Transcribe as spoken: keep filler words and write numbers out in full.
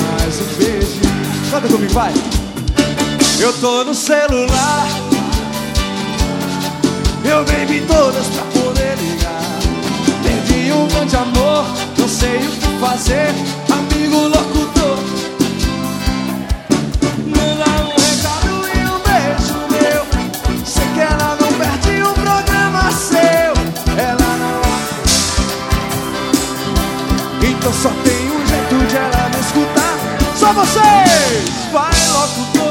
mais um beijo. Canta comigo, vai. Eu tô no celular, eu bebi todas pra poder ligar. Perdi um grande amor, não sei o que fazer. Amigo locutor, manda um recado e um beijo meu. Sei que ela não perde um programa seu. Ela não... Então só tem um jeito de ela me escutar. Só vocês! Vai locutor.